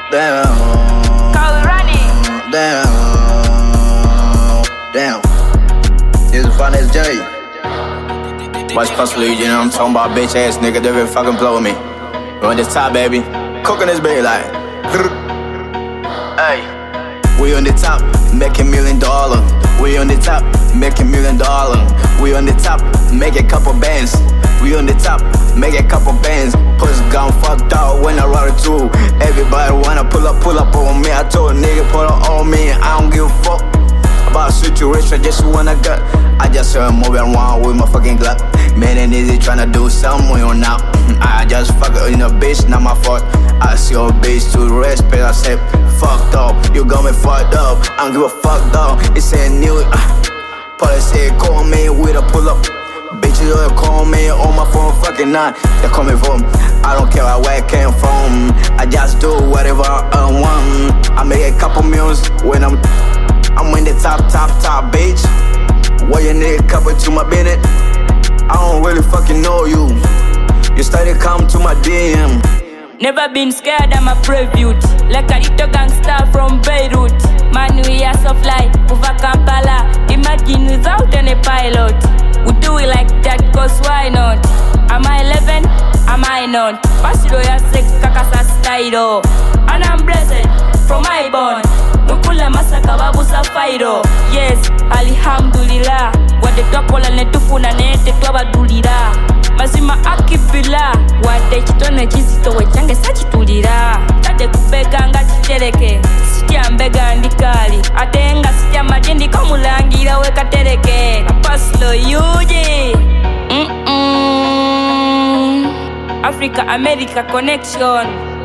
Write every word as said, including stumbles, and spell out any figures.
Damn. Call we running. Damn. Damn. This is Finest J. Watch closely, you know what I'm talking about, bitch ass nigga, they will fucking blow with me. We on this top, baby. Cooking this baby like. Hey. We on the top, making million dollar. We on the top, making million dollar. We on the top, make a couple bands. We on the top, make a couple bands. Puss gone fucked out when I ride it too. Everybody wanna pull up, pull up on me. I told a nigga pull up on me. I don't give a fuck about situation, just wanna gut. I just heard moving around with my fucking Glock. Man, and easy tryna do something or not. I just fuck it in a bitch, not my fault. I see your bitch to respect. I said, fucked up, you got me fucked up. I don't give a fuck though. It's a new. Uh, Policy call me with a pull up. Bitches will call me on my phone, fucking nine. They call me from. I don't care where I came from. I just do whatever I want. I make a couple meals when I'm. I'm in the top, top, top, bitch. What you need, couple to my Bennett? I don't really fucking know you. You started come to my D M. Never been scared, I'm a preview. Like a little gangster from Beirut. Man, we are so fly, over Kampala. Imagine without any pilot. We do it like that, cause why not? Am I eleven? Am I not? Pasido ya sek kakasa style. And I'm blessed from my born. Mukula masaka babu safairo. Yes, alhamdulillah. Wade twakola netufuna nete twabadulira. Mazima akipila. Wade chitone chizito wechange sachitulira. Tade kubega nga chitereke. Sitia mbega ndikali. Atenga sitia majendi kamulangira wekatereke. Paslo yuji. Mm-mm. Africa America connection.